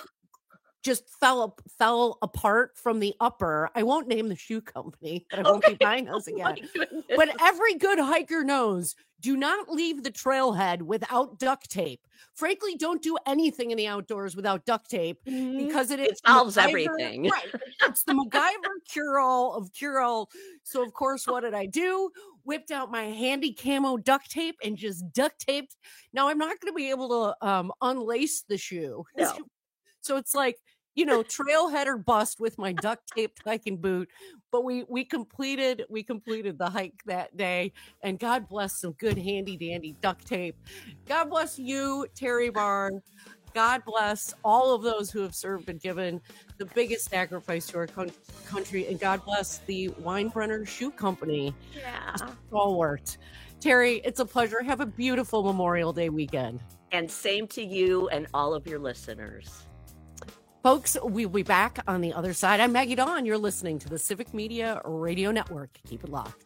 just fell apart from the upper. I won't name the shoe company, but I won't be buying those again. But every good hiker knows, do not leave the trailhead without duct tape. Frankly, don't do anything in the outdoors without duct tape because it solves everything. Right. It's the MacGyver cure-all of cure-all. So, of course, what did I do? Whipped out my handy camo duct tape and just duct taped. Now, I'm not going to be able to unlace the shoe. No. So it's like, trailhead or bust with my duct taped hiking boot. But we completed the hike that day, and God bless some good handy dandy duct tape. God bless you, Terry Barr. God bless all of those who have served and given the biggest sacrifice to our country, and God bless the Weinbrenner Shoe Company. Yeah. Stalwart. Terry, it's a pleasure. Have a beautiful Memorial Day weekend. And same to you and all of your listeners. Folks, we'll be back on the other side. I'm Maggie Dawn. You're listening to the Civic Media Radio Network. Keep it locked.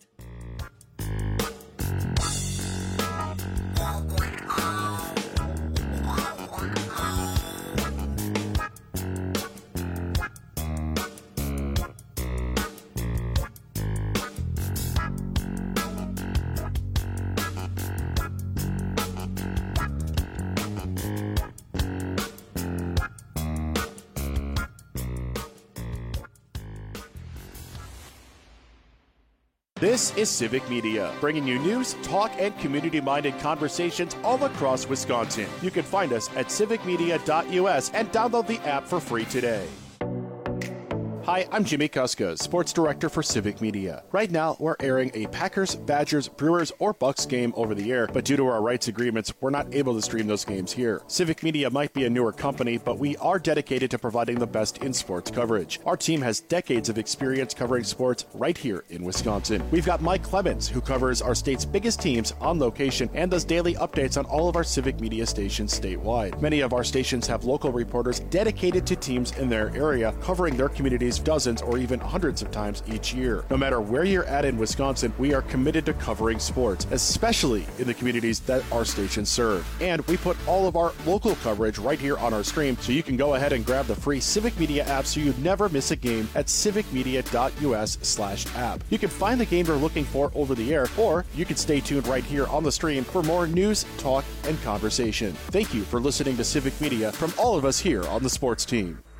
This is Civic Media, bringing you news, talk, and community-minded conversations all across Wisconsin. You can find us at civicmedia.us and download the app for free today. Hi, I'm Jimmy Kuska, Sports Director for Civic Media. Right now, we're airing a Packers, Badgers, Brewers, or Bucks game over the air, but due to our rights agreements, we're not able to stream those games here. Civic Media might be a newer company, but we are dedicated to providing the best in sports coverage. Our team has decades of experience covering sports right here in Wisconsin. We've got Mike Clemens, who covers our state's biggest teams on location and does daily updates on all of our Civic Media stations statewide. Many of our stations have local reporters dedicated to teams in their area, covering their communities dozens or even hundreds of times each year. No matter where you're at in Wisconsin, we are committed to covering sports, especially in the communities that our stations serve. And we put all of our local coverage right here on our stream, so you can go ahead and grab the free Civic Media app so you never miss a game at civicmedia.us/app. You can find the game you're looking for over the air, or you can stay tuned right here on the stream for more news, talk, and conversation. Thank you for listening to Civic Media from all of us here on the sports team.